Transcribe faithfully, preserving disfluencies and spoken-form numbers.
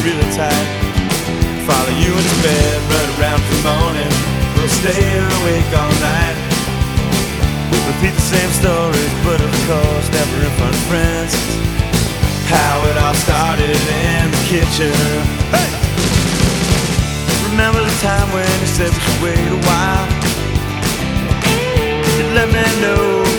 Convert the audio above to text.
really tight. Follow you into bed, run around till morning. We'll stay awake all night. Repeat the same stories, but of course never in front of friends. How it all started in the kitchen. Hey! Remember the time when you said we should wait